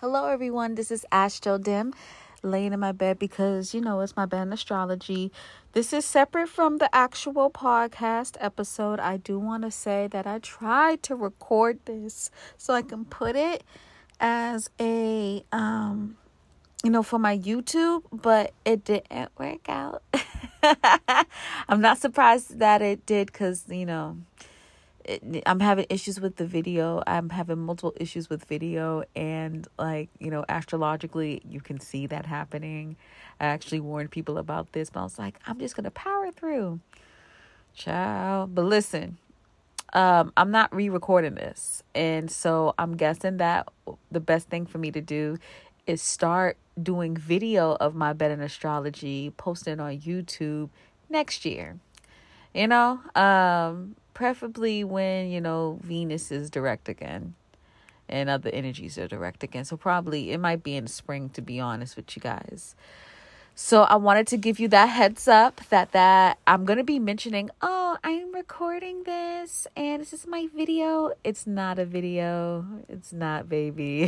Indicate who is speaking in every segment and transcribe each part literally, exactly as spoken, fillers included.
Speaker 1: Hello, everyone. This is Astro Dim, laying in my bed because, you know, it's my bed in astrology. This is separate from the actual podcast episode. I do want to say that I tried to record this so I can put it as a, um, you know, for my YouTube, but it didn't work out. I'm not surprised that it did because, you know, It, I'm having issues with the video. I'm having multiple issues with video, and like, you know, astrologically, you can see that happening. I actually warned people about this, but I was like, I'm just gonna power through, ciao. But listen, um, I'm not re-recording this, and so I'm guessing that the best thing for me to do is start doing video of my bed in astrology, posting on YouTube next year. You know, um. Preferably when, you know, Venus is direct again and other energies are direct again. So probably it might be in the spring, to be honest with you guys. So I wanted to give you that heads up that that I'm going to be mentioning, oh, I'm recording this and this is my video. It's not a video. It's not, baby.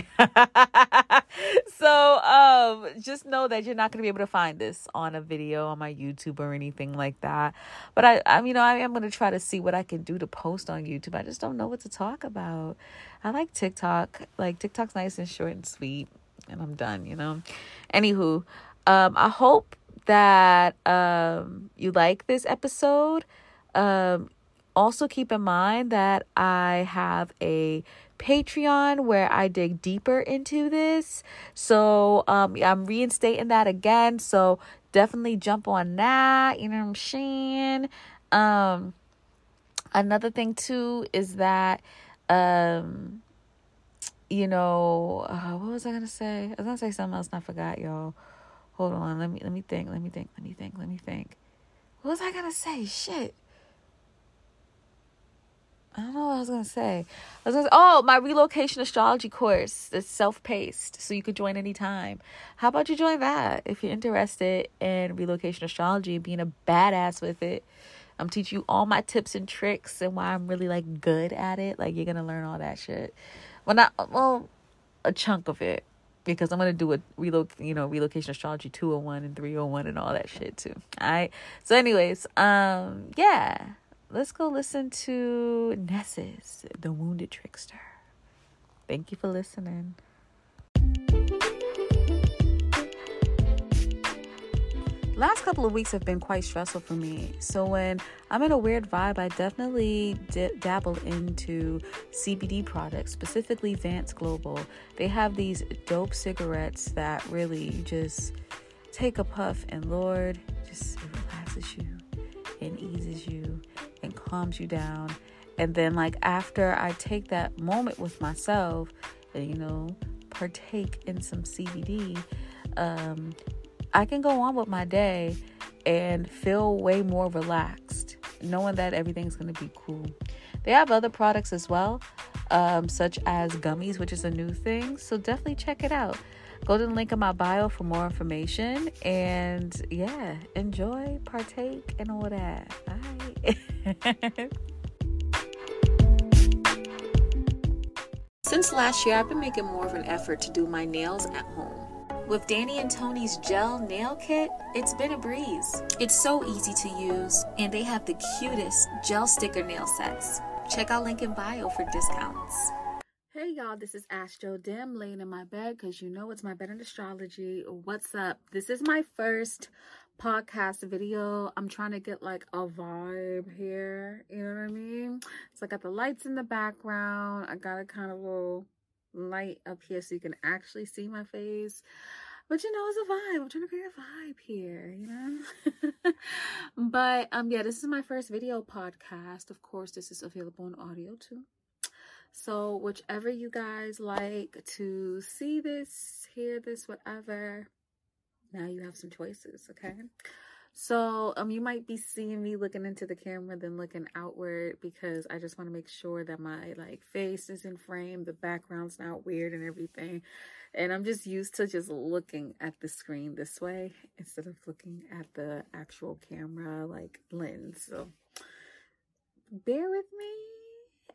Speaker 1: So um, just know that you're not going to be able to find this on a video on my YouTube or anything like that. But I, I you know, I am going to try to see what I can do to post on YouTube. I just don't know what to talk about. I like TikTok. Like, TikTok's nice and short and sweet. And I'm done, you know. Anywho. Um, I hope that um, you like this episode. Um, also keep in mind that I have a Patreon where I dig deeper into this. So um, I'm reinstating that again. So definitely jump on that. You know what I'm saying? Um, another thing too is that, um, you know, uh, what was I going to say? I was going to say something else and I forgot, y'all. Hold on, let me let me think, let me think, let me think, let me think. What was I gonna say? Shit. I don't know what I was gonna say. I was gonna say, oh, my relocation astrology course is self-paced, so you could join anytime. How about you join that if you're interested in relocation astrology, being a badass with it? I'm teaching you all my tips and tricks and why I'm really like good at it. Like, you're gonna learn all that shit. Well, not well, a chunk of it. Because I'm going to do a reloc, you know, relocation astrology two oh one and three oh one and all that shit too. All right. So anyways, um, yeah, let's go listen to Nessus, the Wounded Trickster. Thank you for listening. Last couple of weeks have been quite stressful for me. So when I'm in a weird vibe, I definitely d- dabble into C B D products, specifically Vance Global. They have these dope cigarettes that really just take a puff and Lord, just it relaxes you and eases you and calms you down. And then like after I take that moment with myself and, you know, partake in some C B D, um, I can go on with my day and feel way more relaxed, knowing that everything's going to be cool. They have other products as well, um, such as gummies, which is a new thing. So definitely check it out. Go to the link in my bio for more information. And yeah, enjoy, partake, and all that. Bye. Since last year, I've been making more of an effort to do my nails at home. With Danny and Tony's gel nail kit, it's been a breeze. It's so easy to use, and they have the cutest gel sticker nail sets. Check out link in bio for discounts. Hey y'all, this is Astro Dim, laying in my bed because you know it's my bed in astrology. What's up? This is my first podcast video. I'm trying to get like a vibe here, you know what I mean? So I got the lights in the background. I got a kind of little light up here so you can actually see my face, but you know, it's a vibe. I'm trying to create a vibe here, you know. But um yeah, this is my first video podcast. Of course, this is available in audio too, so whichever you guys like to see this, hear this, whatever, now you have some choices. Okay, so um you might be seeing me looking into the camera then looking outward because I just want to make sure that my like face is in frame, the background's not weird and everything, and I'm just used to just looking at the screen this way instead of looking at the actual camera like lens. So bear with me.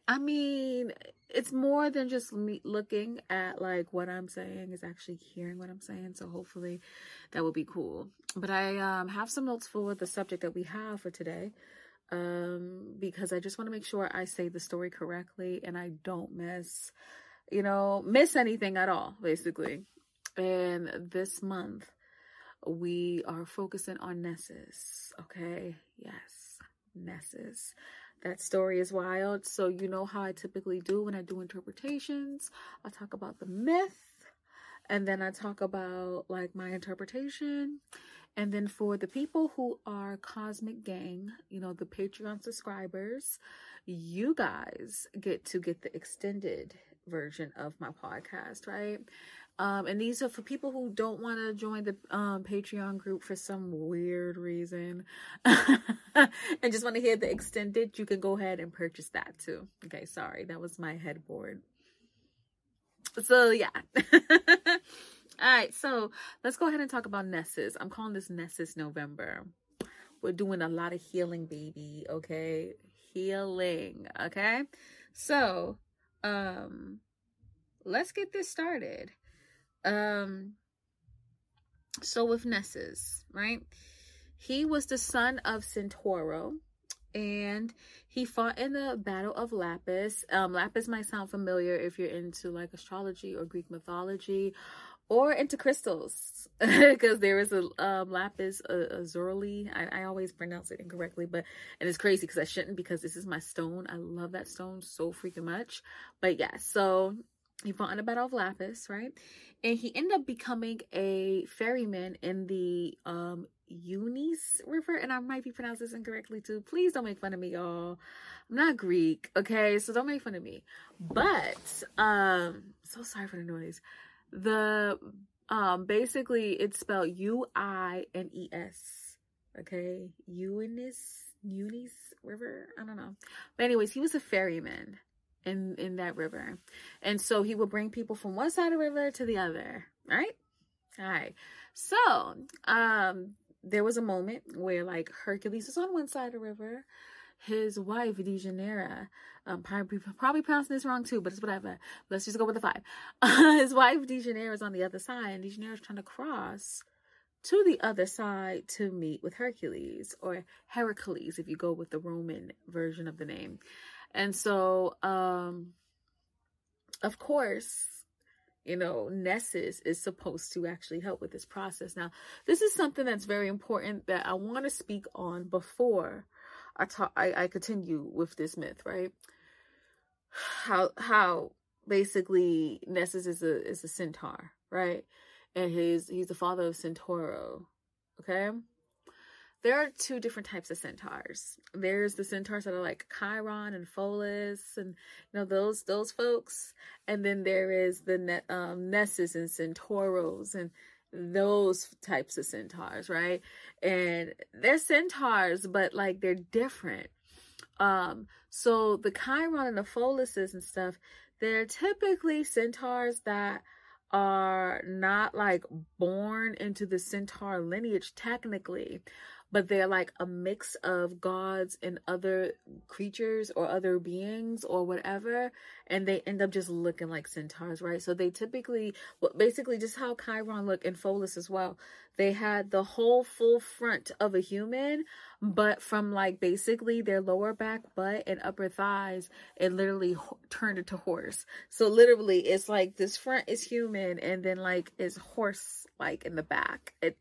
Speaker 1: I mean, it's more than just me looking at like what I'm saying, is actually hearing what I'm saying. So hopefully that will be cool. But I um, have some notes for the subject that we have for today, um, because I just want to make sure I say the story correctly and I don't miss, you know, miss anything at all, basically. And this month we are focusing on Nessus. Okay. Yes. Nessus. That story is wild. So you know how I typically do when I do interpretations. I talk about the myth, and then I talk about like my interpretation. And then for the people who are Cosmic Gang, you know, the Patreon subscribers, you guys get to get the extended version of my podcast, right? Um, and these are for people who don't want to join the um, Patreon group for some weird reason and just want to hear the extended. You can go ahead and purchase that too. Okay, sorry, that was my headboard. So yeah. All right, so let's go ahead and talk about Nessus. I'm calling this Nessus November. We're doing a lot of healing, baby. Okay, healing. Okay, so um, let's get this started. Um, so with Nessus, right? He was the son of Centauro, and he fought in the Battle of Lapis. Um, Lapis might sound familiar if you're into like astrology or Greek mythology, or into crystals, because there is a um, lapis uh, lazuli. I, I always pronounce it incorrectly, but and it's crazy because I shouldn't, because this is my stone. I love that stone so freaking much. But yeah, so he fought in the Battle of Lapis, right? And he ended up becoming a ferryman in the um, Eunis River. And I might be pronouncing this incorrectly too. Please don't make fun of me, y'all. I'm not Greek, okay? So don't make fun of me. But, um, so sorry for the noise. The, um, basically, it's spelled U I N E S, okay? Eunis, Eunis River? I don't know. But anyways, he was a ferryman in in that river, and so he would bring people from one side of the river to the other, right? All right, so um there was a moment where like Hercules was on one side of the river, his wife Deianira, um probably, probably pronouncing this wrong too, but it's whatever, let's just go with the five. His wife Deianira is on the other side, and Deianira is trying to cross to the other side to meet with Hercules, or Heracles if you go with the Roman version of the name. And so, um, of course, you know, Nessus is supposed to actually help with this process. Now, this is something that's very important that I want to speak on before I talk, I, I continue with this myth, right? How, how basically Nessus is a, is a centaur, right? And his, he's the father of Centauro, okay? There are two different types of centaurs. There's the centaurs that are like Chiron and Pholus, and you know those those folks. And then there is the ne- um, Nessus and Centauros and those types of centaurs, right? And they're centaurs, but like they're different. Um, so the Chiron and the Pholuses and stuff, they're typically centaurs that are not like born into the centaur lineage technically, but they're like a mix of gods and other creatures or other beings or whatever, and they end up just looking like centaurs, right? So they typically, well, basically just how Chiron looked in Pholus as well. They had the whole full front of a human, but from like basically their lower back, butt, and upper thighs, it literally ho- turned into horse. So literally it's like this front is human and then like is horse like in the back. It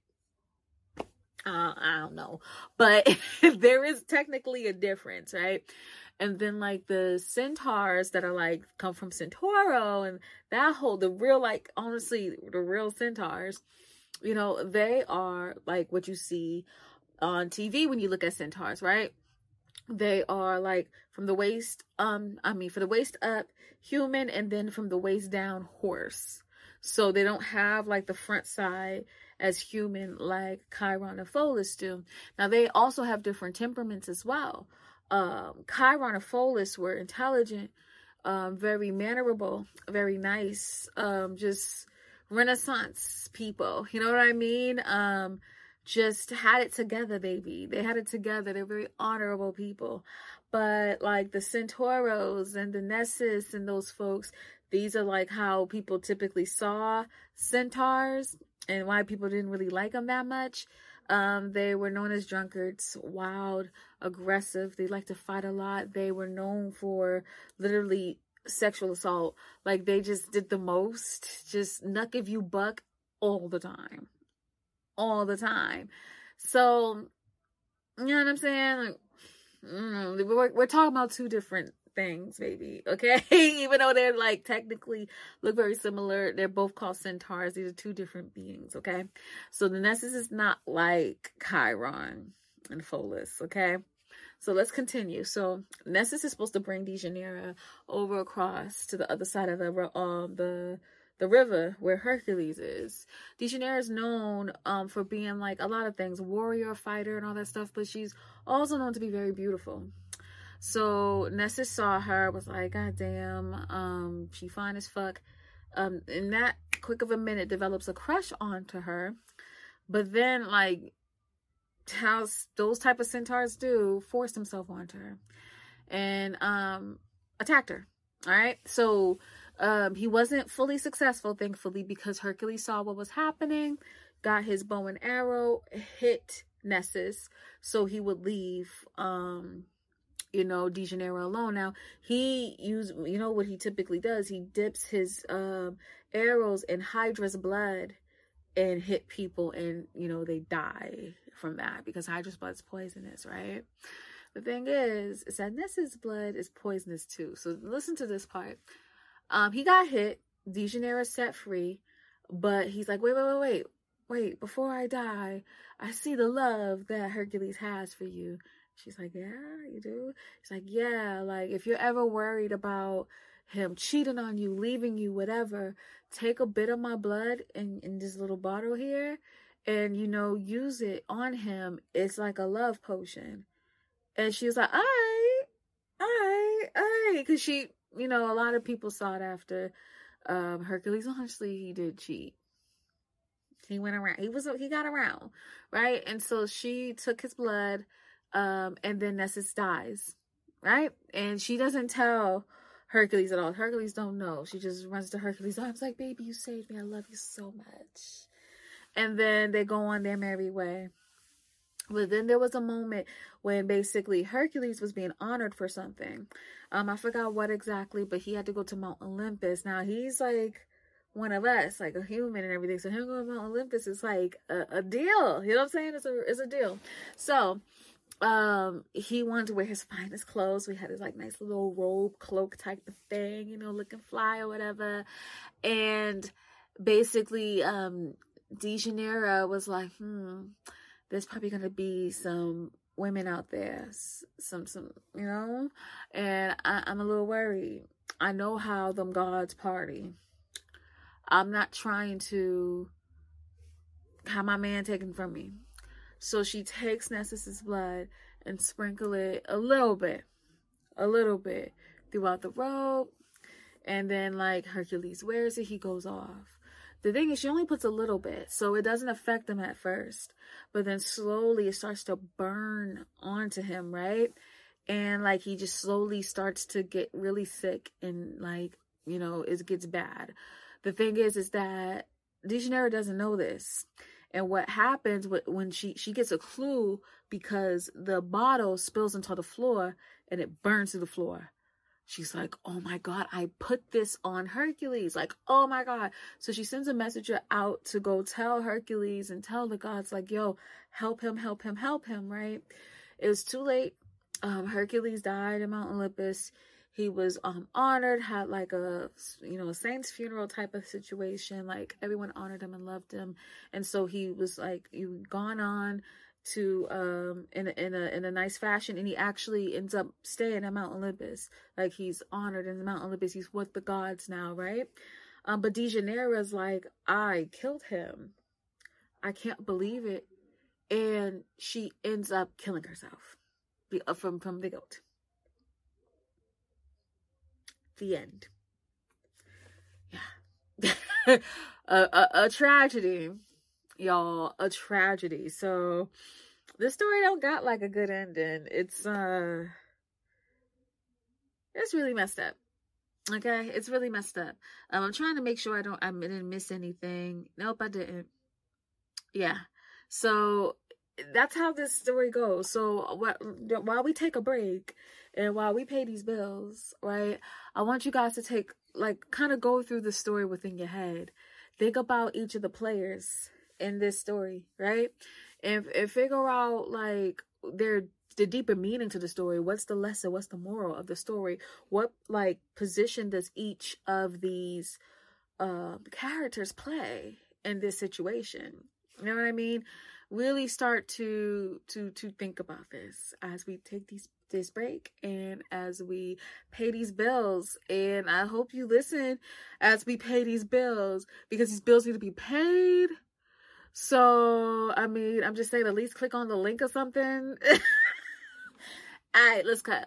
Speaker 1: Uh, I don't know, but there is technically a difference, right? And then like the centaurs that are like come from Centauro and that whole, the real, like honestly, the real centaurs, you know, they are like what you see on T V when you look at centaurs, right? They are like from the waist, um, I mean, for the waist up, human, and then from the waist down, horse. So they don't have like the front side as human like Chiron and Pholus do. Now they also have different temperaments as well. Um, Chiron and Pholus were intelligent, um, very mannerable, very nice, um, just Renaissance people. You know what I mean? Um, just had it together, baby. They had it together. They're very honorable people. But like the Centauros and the Nessus and those folks, these are like how people typically saw centaurs and why people didn't really like them that much. Um, they were known as drunkards, wild, aggressive. They like to fight a lot. They were known for literally sexual assault. Like they just did the most, just knuck if you buck all the time, all the time. So, you know what I'm saying? Like, mm, we're, we're talking about two different things, baby. Okay. Even though they're like technically look very similar, they're both called centaurs. These are two different beings. Okay. So the Nessus is not like Chiron and Pholus. Okay. So let's continue. So Nessus is supposed to bring Deianira over across to the other side of the um the the river where Hercules is. Deianira is known um for being like a lot of things, warrior, fighter, and all that stuff, but she's also known to be very beautiful. So Nessus saw her, was like, God damn, um, she fine as fuck. Um, in that quick of a minute, develops a crush onto her, but then like how those type of centaurs do, forced himself onto her and um attacked her. All right, so um he wasn't fully successful, thankfully, because Hercules saw what was happening, got his bow and arrow, hit Nessus so he would leave um you know Deianira alone. Now he used, you know what he typically does, he dips his um arrows in Hydra's blood and hit people, and you know they die from that because Hydra's blood is poisonous, right? The thing is, is that Nessus' blood is poisonous too. So listen to this part. Um, he got hit, Deianira set free, but he's like, wait, wait, wait, wait, wait, before I die, I see the love that Hercules has for you. She's like, yeah, you do? He's like, yeah, like if you're ever worried about him cheating on you, leaving you, whatever, take a bit of my blood in, in this little bottle here and, you know, use it on him. It's like a love potion. And she was like, all right, all right, all right. Because she, you know, a lot of people saw it after um, Hercules. Honestly, he did cheat. He went around. He was, he got around, right? And so she took his blood, um, and then Nessus dies, right? And she doesn't tell Hercules at all. Hercules don't know. She just runs to Hercules' arms like, baby, you saved me. I love you so much. And then they go on their merry way. But then there was a moment when basically Hercules was being honored for something. Um, I forgot what exactly, but he had to go to Mount Olympus. Now he's like one of us, like a human and everything. So him going to Mount Olympus is like a, a deal. You know what I'm saying? It's a, it's a deal. So um, he wanted to wear his finest clothes. We had his like nice little robe, cloak type of thing, you know, looking fly or whatever. And basically, um, Deianira was like, hmm, there's probably going to be some women out there, some, some, you know, and I, I'm a little worried. I know how them gods party. I'm not trying to have my man taken from me. So she takes Nessus's blood and sprinkle it a little bit, a little bit throughout the robe. And then like Hercules wears it, he goes off. The thing is, she only puts a little bit, so it doesn't affect him at first. But then slowly it starts to burn onto him, right? And like he just slowly starts to get really sick and like, you know, it gets bad. The thing is, is that Deianira doesn't know this. And what happens when she, she gets a clue because the bottle spills into the floor and it burns to the floor. She's like, oh my God, I put this on Hercules. Like, oh my God. So she sends a messenger out to go tell Hercules and tell the gods like, yo, help him, help him, help him, right? It was too late. Um, Hercules died in Mount Olympus. He was um honored, had like a, you know, a saint's funeral type of situation. Like everyone honored him and loved him. And so he was like, you gone on to um in a, in a in a nice fashion, and he actually ends up staying at Mount Olympus. Like he's honored in Mount Olympus. He's with the gods now, right? Um, but Deianira's like, I killed him. I can't believe it, and she ends up killing herself from from the guilt. The end. Yeah, a, a a tragedy. Y'all, a tragedy. So this story don't got like a good ending. It's uh It's really messed up. Okay, it's really messed up. Um, I'm trying to make sure I don't, I didn't miss anything. Nope, I didn't. Yeah. So that's how this story goes. So what, while we take a break and while we pay these bills, right, I want you guys to take, like, kind of go through the story within your head. Think about each of the players in this story, right? And, and figure out, like, their the deeper meaning to the story. What's the lesson? What's the moral of the story? What, like, position does each of these uh, characters play in this situation? You know what I mean? Really start to to to think about this as we take these this break and as we pay these bills. And I hope you listen as we pay these bills, because these bills need to be paid. So, I mean, I'm just saying, at least click on the link or something. All right, let's cut.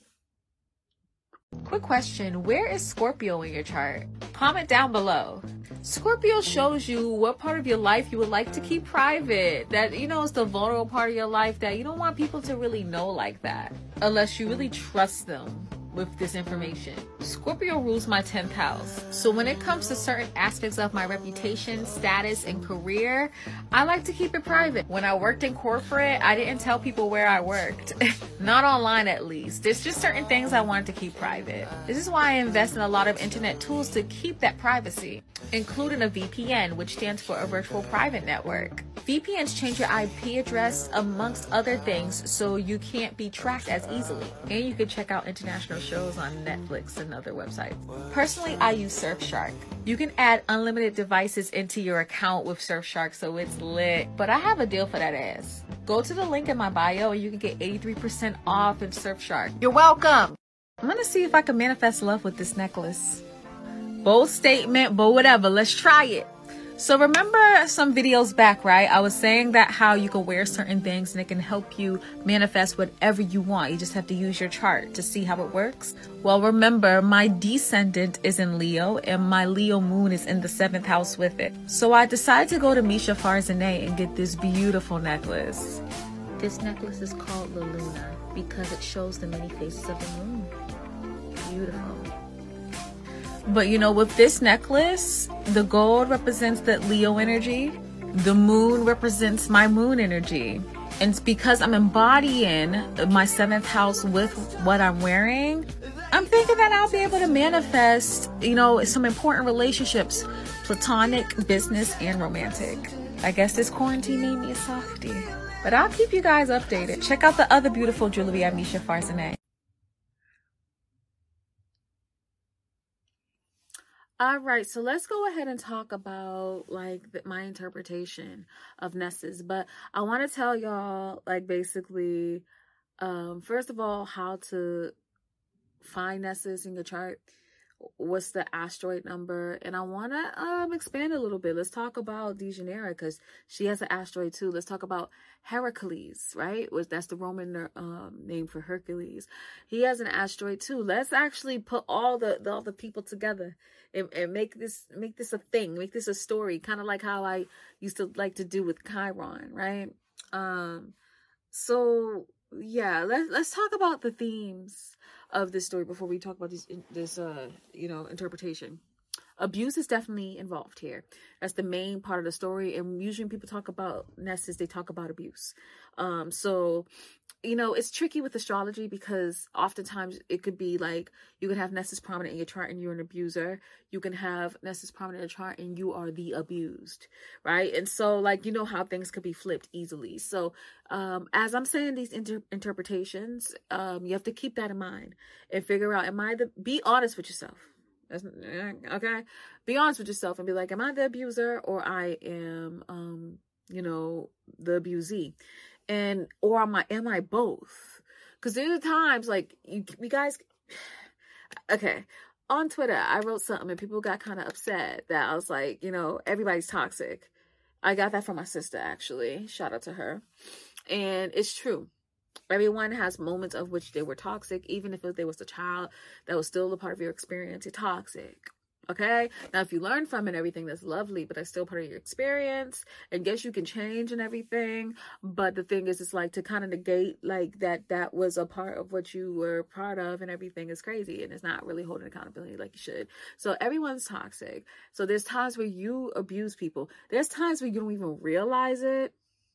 Speaker 1: Quick question, where is Scorpio in your chart? Comment down below. Scorpio shows you what part of your life you would like to keep private. That, you know, it's the vulnerable part of your life that you don't want people to really know like that, unless you really trust them with this information. Scorpio rules my tenth house. So when it comes to certain aspects of my reputation, status, and career, I like to keep it private. When I worked in corporate, I didn't tell people where I worked. Not online, at least. There's just certain things I wanted to keep private. This is why I invest in a lot of internet tools to keep that privacy, including a V P N, which stands for a virtual private network. V P Ns change your I P address amongst other things, so you can't be tracked as easily. And you can check out international shows on Netflix and other websites. Personally, I use Surfshark. You can add unlimited devices into your account with Surfshark, so it's lit. But I have a deal for that ass. Go to the link in my bio and you can get eighty-three percent off in Surfshark. You're welcome. I'm gonna see if I can manifest love with this necklace. Bold statement, but whatever, let's try it. So remember some videos back, right? I was saying that how you can wear certain things and it can help you manifest whatever you want. You just have to use your chart to see how it works. Well, remember, my descendant is in Leo and my Leo moon is in the seventh house with it. So I decided to go to Misha Farzaneh and get this beautiful necklace. This necklace is called La Luna because it shows the many faces of the moon. Beautiful. But you know, with this necklace, the gold represents that Leo energy. The moon represents my moon energy. And it's because I'm embodying my seventh house with what I'm wearing, I'm thinking that I'll be able to manifest, you know, some important relationships, platonic, business, and romantic. I guess this quarantine made me a softie. But I'll keep you guys updated. Check out the other beautiful jewelry at Misha Farzaneh. All right, so let's go ahead and talk about, like, the, my interpretation of Nessus. But I want to tell y'all, like, basically, um, first of all, how to find Nessus in your chart. What's the asteroid number? And I want to um, expand a little bit. Let's talk about Deianira, because she has an asteroid too. Let's talk about Heracles, right? Which that's the Roman um, name for Hercules. He has an asteroid too. Let's actually put all the, the all the people together and, and make this make this a thing, make this a story, kind of like how I used to like to do with Chiron, right? Um, so yeah, let's let's talk about the themes of this story before we talk about this this uh you know interpretation. Abuse is definitely involved here. That's the main part of the story, and usually when people talk about Nessus, they talk about abuse. Um so you know, it's tricky with astrology because oftentimes it could be like you could have Nessus prominent in your chart and you're an abuser. You can have Nessus prominent in your chart and you are the abused, right? And so, like, you know how things could be flipped easily. So um, as I'm saying these inter interpretations, um, you have to keep that in mind and figure out, am I the, be honest with yourself. That's, okay? Be honest with yourself and be like, am I the abuser or I am, um, you know, the abusee? And or am I am I both? Because there are times like you, you guys. Okay, on Twitter I wrote something and people got kind of upset that I was like, you know, everybody's toxic. I got that from my sister actually. Shout out to her. And it's true. Everyone has moments of which they were toxic, even if they was a child that was still a part of your experience. You're toxic. Okay, now if you learn from it and everything, that's lovely, but that's still part of your experience. And guess you can change and everything. But the thing is, it's like to kind of negate like that that was a part of what you were part of and everything is crazy. And it's not really holding accountability like you should. So everyone's toxic. So there's times where you abuse people. There's times where you don't even realize it.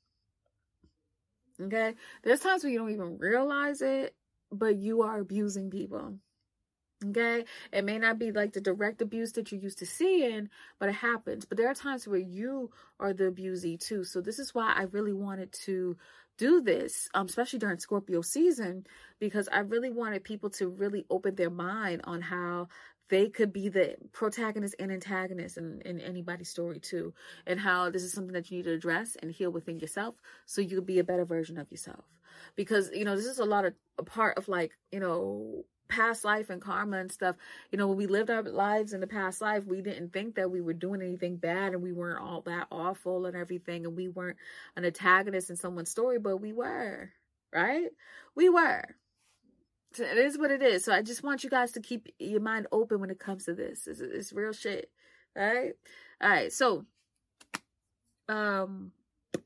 Speaker 1: Okay, there's times where you don't even realize it, but you are abusing people. Okay, it may not be like the direct abuse that you're used to seeing, but it happens. But there are times where you are the abusee too. So this is why I really wanted to do this, um, especially during Scorpio season, because I really wanted people to really open their mind on how they could be the protagonist and antagonist in, in anybody's story too. And how this is something that you need to address and heal within yourself so you could be a better version of yourself. Because, you know, this is a lot of a part of like, you know, past life and karma and stuff. You know, when we lived our lives in the past life, we didn't think that we were doing anything bad and we weren't all that awful and everything. And we weren't an antagonist in someone's story, but we were, right? We were. So it is what it is. So I just want you guys to keep your mind open when it comes to this. It's, it's real shit. All right. All right. So, um,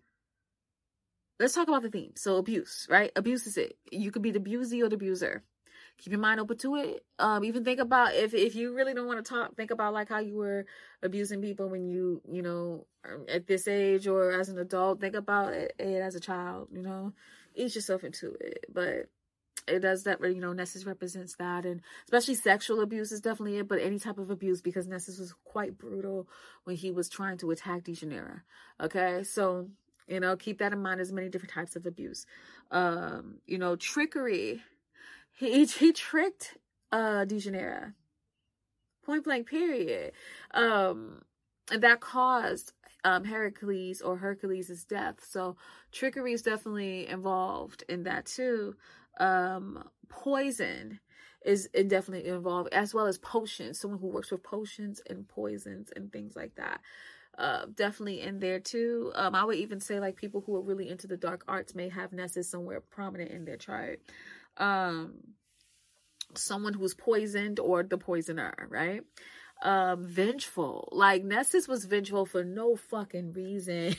Speaker 1: let's talk about the theme. So abuse, right? Abuse is it. You could be the abusee or the abuser. Keep your mind open to it. Um, even think about if, if you really don't want to talk, think about like how you were abusing people when you, you know, at this age or as an adult. Think about it, it as a child, you know, ease yourself into it. But it does that, you know, Nessus represents that. And especially sexual abuse is definitely it, but any type of abuse, because Nessus was quite brutal when he was trying to attack DeJaneira. Okay. So, you know, keep that in mind. There's many different types of abuse. Um, you know, trickery. He he tricked uh DeJaneira. Point blank period. Um and that caused um Heracles or Hercules' death. So trickery is definitely involved in that too. Um poison is definitely involved, as well as potions. Someone who works with potions and poisons and things like that. Uh, definitely in there too. Um, I would even say like people who are really into the dark arts may have Nessus somewhere prominent in their chart. Um, someone who's poisoned or the poisoner, right? Um, vengeful. Like Nessus was vengeful for no fucking reason.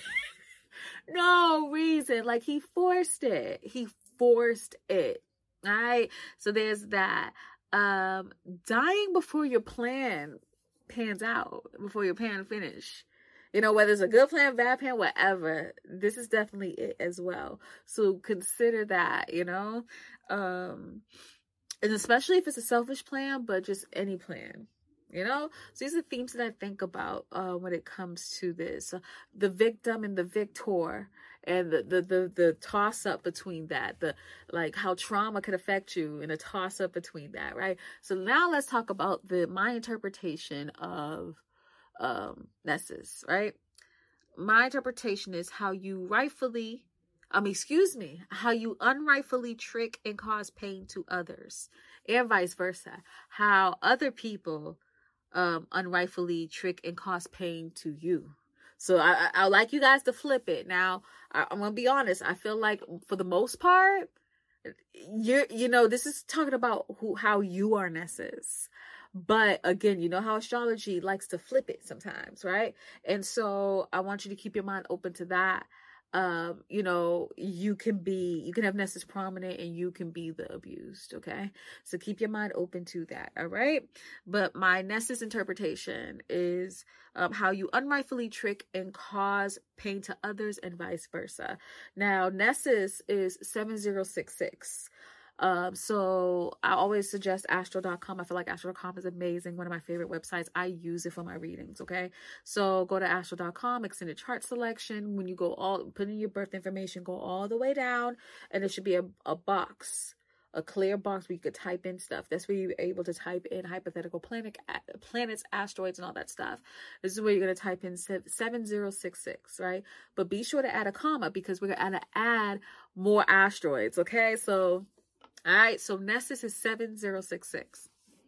Speaker 1: No reason. Like he forced it. He forced it. All right. So there's that. Um, dying before your plan pans out, before your plan finish. You know, whether it's a good plan, bad plan, whatever, this is definitely it as well. So consider that, you know, um, and especially if it's a selfish plan, but just any plan, you know. So these are themes that I think about uh, when it comes to this, uh, the victim and the victor, and the, the, the, the toss up between that, the, like how trauma could affect you and a toss up between that. Right. So now let's talk about the, my interpretation of um Nessus, right? My interpretation is how you rightfully um excuse me how you unrightfully trick and cause pain to others, and vice versa, how other people um unrightfully trick and cause pain to you. So I I, I like you guys to flip it. Now I, I'm gonna be honest, I feel like for the most part you're you know this is talking about who how you are Nessus. But again, you know how astrology likes to flip it sometimes, right? And so I want you to keep your mind open to that. Um, you know, you can be, you can have Nessus prominent and you can be the abused, okay? So keep your mind open to that, all right? But my Nessus interpretation is um, how you unrightfully trick and cause pain to others and vice versa. Now, Nessus is seven zero six six. Um, so I always suggest astro dot com. I feel like astro dot com is amazing. One of my favorite websites. I use it for my readings. Okay. So go to astro dot com, extended chart selection. When you go all, put in your birth information, go all the way down, and there should be a, a box, a clear box where you could type in stuff. That's where you're able to type in hypothetical planet, planets, asteroids, and all that stuff. This is where you're going to type in seven zero six six, right? But be sure to add a comma because we're going to add more asteroids. Okay. So, all right, so Nessus is seven zero six six.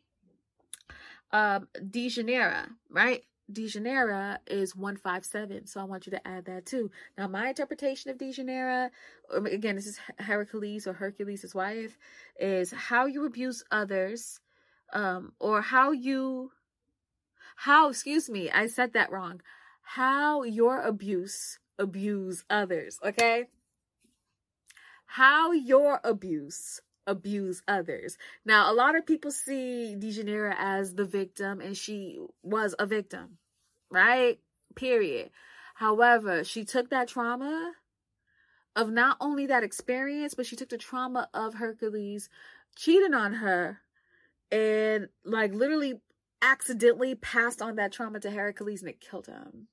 Speaker 1: Um, DeJaneira, right? DeJaneira is one five seven, so I want you to add that too. Now, my interpretation of DeJaneira, again, this is Heracles or Hercules' his wife, is how you abuse others, um, or how you how, excuse me, I said that wrong. How your abuse abuse others, okay? How your abuse abuse others. Now, a lot of people see Dejanira as the victim, and she was a victim, right? Period. However, she took that trauma of not only that experience, but she took the trauma of Hercules cheating on her and like literally accidentally passed on that trauma to Hercules, and it killed him.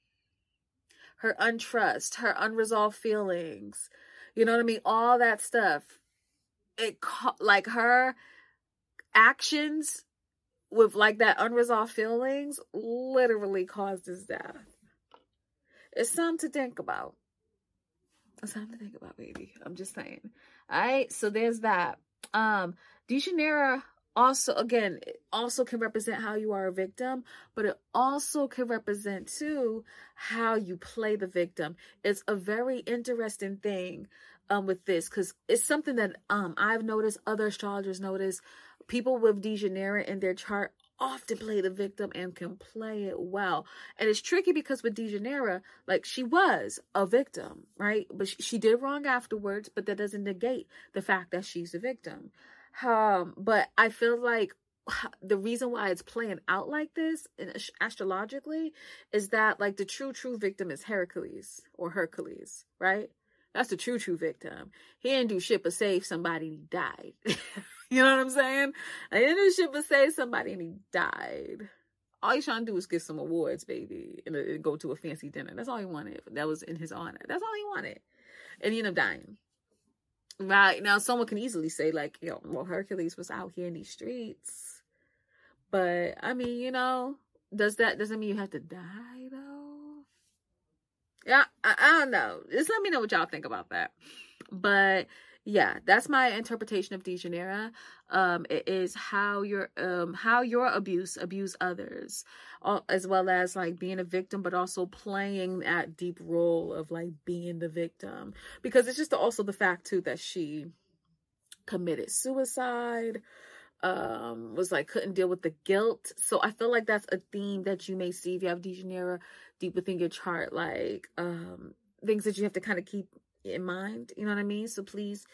Speaker 1: Her untrust, her unresolved feelings, you know what I mean? All that stuff. It like her actions with like that unresolved feelings literally caused his death. It's something to think about. It's something to think about, baby. I'm just saying. All right. So there's that. Um, Dejanira also, again, it also can represent how you are a victim, but it also can represent too how you play the victim. It's a very interesting thing um with this, because it's something that um I've noticed, other astrologers notice. People with Dejanira in their chart often play the victim and can play it well. And it's tricky because with Dejanira, like, she was a victim, right? But she, she did wrong afterwards, but that doesn't negate the fact that she's a victim. Um, but I feel like the reason why it's playing out like this in astrologically is that like the true, true victim is Heracles or Hercules, right? That's the true, true victim. He didn't do shit but save somebody and he died. You know what I'm saying? He didn't do shit but save somebody and he died. All he's trying to do is get some awards, baby, and, and go to a fancy dinner. That's all he wanted. That was in his honor. That's all he wanted. And he ended up dying. Right. Now, someone can easily say, like, yo, well, Hercules was out here in these streets. But, I mean, you know, does that, doesn't mean you have to die, though? Yeah, I, I don't know. Just let me know what y'all think about that. But yeah, that's my interpretation of Dejanira. Um, it is how your um how your abuse abuse others, uh, as well as like being a victim, but also playing that deep role of like being the victim, because it's just also the fact too that she committed suicide. Um, was like couldn't deal with the guilt. So I feel like that's a theme that you may see if you have Dejanira deep within your chart, like um things that you have to kind of keep in mind, you know what I mean? So please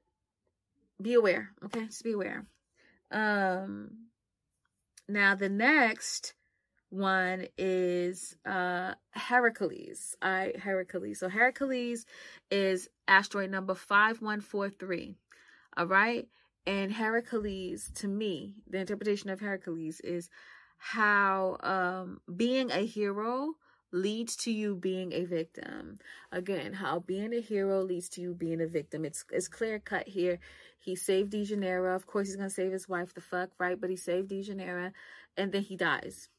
Speaker 1: be aware, okay? Just be aware. Um now the next one is uh Heracles. All right, Heracles. So Heracles is asteroid number five one four three. All right. And Heracles, to me, the interpretation of Heracles is how um, being a hero leads to you being a victim. Again, how being a hero leads to you being a victim. It's it's clear cut here. He saved Dejanira. Of course, he's going to save his wife, the fuck, right? But he saved Dejanira, and then he dies.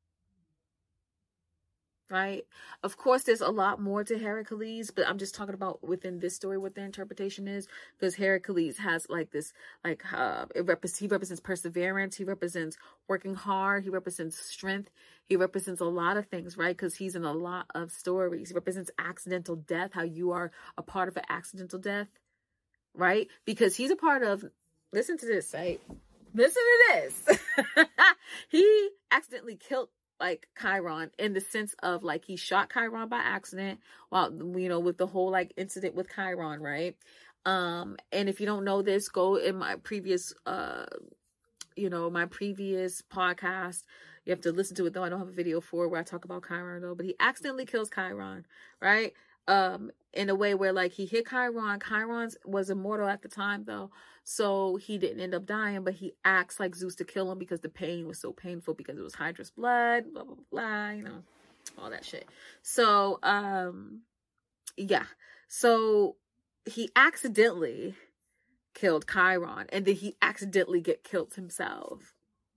Speaker 1: Right? Of course, there's a lot more to Heracles, but I'm just talking about within this story what the interpretation is, because Heracles has like this, like, uh, it represents, he represents perseverance, he represents working hard, he represents strength, he represents a lot of things, right? Because he's in a lot of stories. He represents accidental death, how you are a part of an accidental death, right? Because he's a part of, listen to this, right? Listen to this. He accidentally killed like Chiron, in the sense of like he shot Chiron by accident, while, you know, with the whole like incident with Chiron, right? Um, and if you don't know this, go in my previous, uh, you know, my previous podcast. You have to listen to it though. I don't have a video for it where I talk about Chiron though, but he accidentally kills Chiron, right? Um, in a way where like he hit Chiron. Chiron was immortal at the time though, so he didn't end up dying, but he acts like Zeus to kill him because the pain was so painful, because it was Hydra's blood, blah, blah, blah, you know, all that shit. So, um, yeah. So he accidentally killed Chiron, and then he accidentally get killed himself.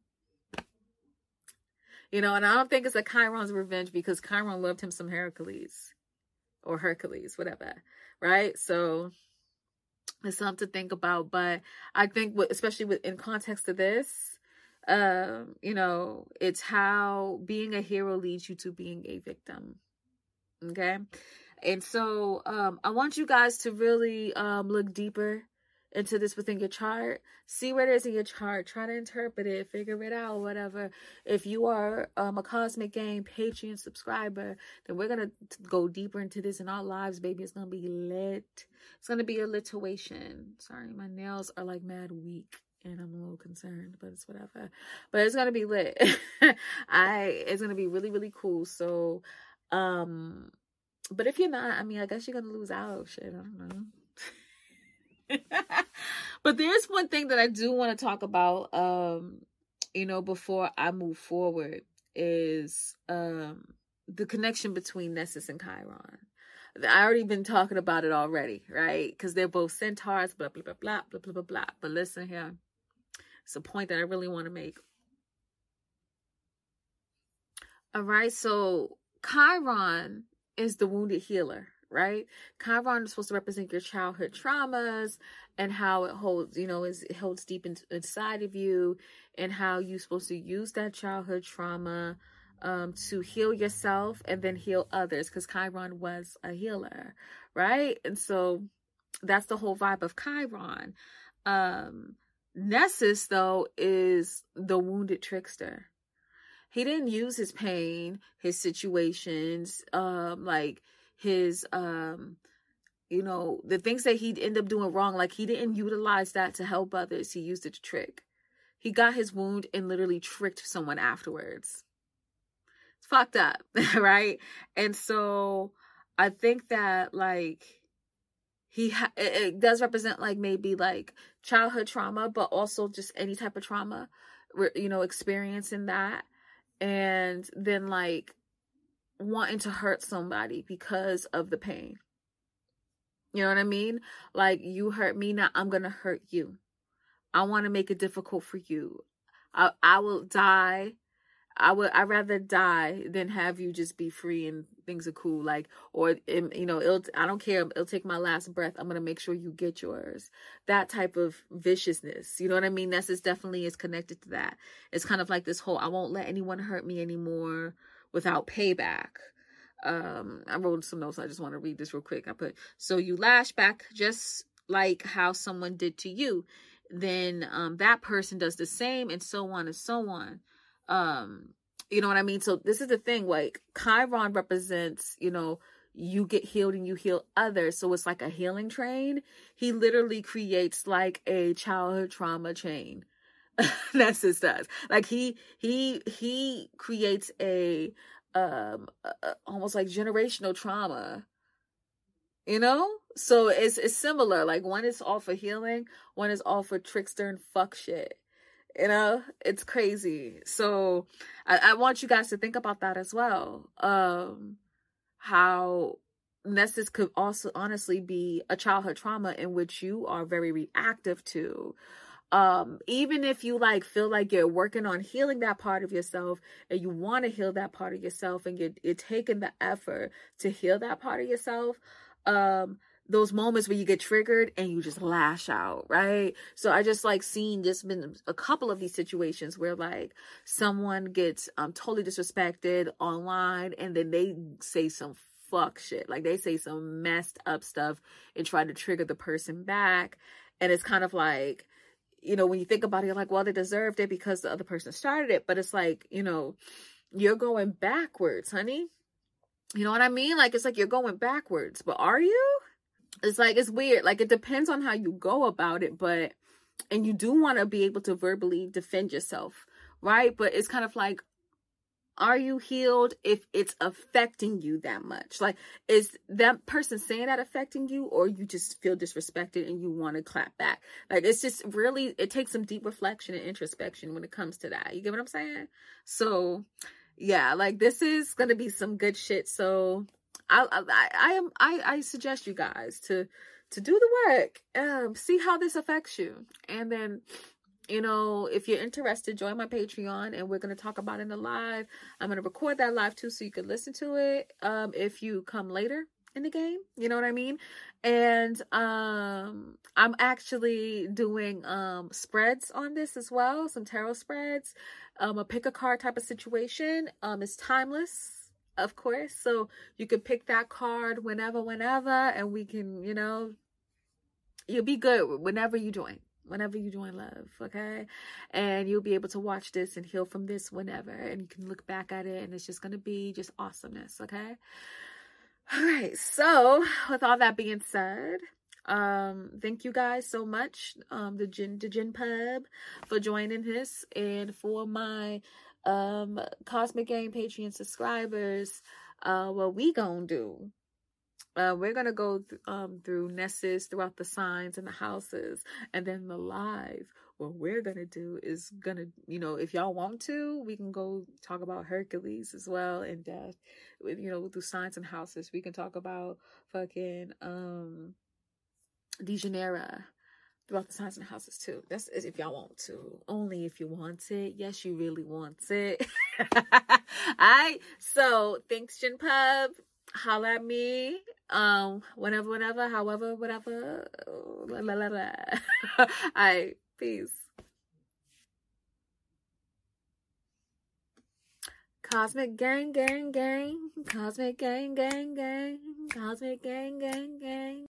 Speaker 1: You know, and I don't think it's a Chiron's revenge, because Chiron loved him some Heracles. Or Hercules, whatever, right? So it's something to think about. But I think, with, especially with in context of this, um, you know, it's how being a hero leads you to being a victim. Okay, and so um, I want you guys to really um, look deeper into this within your chart, see where it is in your chart, try to interpret it, figure it out, whatever. If you are um, a Cosmic Game Patreon subscriber, then we're going to go deeper into this in our lives, baby. It's going to be lit. It's going to be a lituation. Sorry, my nails are like mad weak and I'm a little concerned, but it's whatever. But it's going to be lit. I, it's going to be really, really cool. So, um, but if you're not, I mean, I guess you're going to lose out. Shit, I don't know. But there's one thing that I do want to talk about, um, you know, before I move forward is um, the connection between Nessus and Chiron. I already been talking about it already, right? Because they're both centaurs, blah, blah, blah, blah, blah, blah, blah, blah. But listen here, it's a point that I really want to make. All right, so Chiron is the wounded healer, right? Chiron is supposed to represent your childhood traumas and how it holds, you know, is it holds deep in, inside of you, and how you're supposed to use that childhood trauma um, to heal yourself and then heal others, because Chiron was a healer, right? And so that's the whole vibe of Chiron. Um, Nessus, though, is the wounded trickster. He didn't use his pain, his situations, um, like his, um, you know, the things that he'd end up doing wrong. Like, he didn't utilize that to help others. He used it to trick. He got his wound and literally tricked someone afterwards. It's fucked up, right? And so I think that, like, he ha- it, it does represent, like, maybe like childhood trauma, but also just any type of trauma, you know, experiencing that. And then, like, wanting to hurt somebody because of the pain. You know what I mean? Like, you hurt me, now I'm going to hurt you. I want to make it difficult for you. I, I will die. I would, I'd rather die than have you just be free and things are cool. Like, or, you know, it'll, I don't care. It'll take my last breath. I'm going to make sure you get yours. That type of viciousness. You know what I mean? That's just definitely is connected to that. It's kind of like this whole, I won't let anyone hurt me anymore without payback. Um, I wrote some notes. I just want to read this real quick. I put, so you lash back just like how someone did to you. Then, um, that person does the same, and so on and so on. Um, you know what I mean? So this is the thing, like, Chiron represents, you know, you get healed and you heal others. So it's like a healing train. He literally creates like a childhood trauma chain. Nessus does. Like, he, he, he creates a, um, a, almost like generational trauma, you know? So it's, it's similar. Like, one is all for healing. One is all for trickster and fuck shit. You know, it's crazy. So I, I want you guys to think about that as well. Um, how Nessus could also honestly be a childhood trauma in which you are very reactive to. Um, even if you like feel like you're working on healing that part of yourself and you want to heal that part of yourself and you're, you're taking the effort to heal that part of yourself, um, those moments where you get triggered and you just lash out, right? So I just like seen this been a couple of these situations where like someone gets um totally disrespected online and then they say some fuck shit. Like, they say some messed up stuff and try to trigger the person back. And it's kind of like, you know, when you think about it, you're like, well, they deserved it because the other person started it. But it's like, you know, you're going backwards, honey. You know what I mean? Like, it's like you're going backwards, but are you? It's like, it's weird. Like, it depends on how you go about it, but, and you do want to be able to verbally defend yourself, right? But it's kind of like, are you healed if it's affecting you that much? Like, is that person saying that affecting you, or you just feel disrespected and you want to clap back? Like, it's just really, it takes some deep reflection and introspection when it comes to that. You get what I'm saying? So yeah, like, this is going to be some good shit. So I, I, I am, I, I suggest you guys to, to do the work, um, see how this affects you. And then, you know, if you're interested, join my Patreon and we're going to talk about it in the live. I'm going to record that live too, so you can listen to it. Um, if you come later in the game, you know what I mean? And, um, I'm actually doing, um, spreads on this as well. Some tarot spreads, um, a pick a card type of situation. Um, it's timeless, of course. So you can pick that card whenever, whenever, and we can, you know, you'll be good whenever you join. Whenever you join love, okay? And you'll be able to watch this and heal from this whenever. And you can look back at it and it's just going to be just awesomeness, okay? All right. So with all that being said, um, thank you guys so much, um, the Gin, the Gin Pub, for joining this. And for my um, Cosmic Gang Patreon subscribers, uh, what we gonna do? Uh, we're going to go th- um, through Nessus, throughout the signs and the houses. And then the live, what we're going to do is going to, you know, if y'all want to, we can go talk about Hercules as well in depth. With, you know, through signs and houses, we can talk about fucking um, Dejanira throughout the signs and houses too. That's if y'all want to. Only if you want it. Yes, you really want it. Alright. So, thanks, Gin Pub. Holla at me, um, whenever, whenever, however, whatever, la, la, la, la. All right, peace. Cosmic gang, gang, gang, cosmic gang, gang, gang, cosmic gang, gang, gang.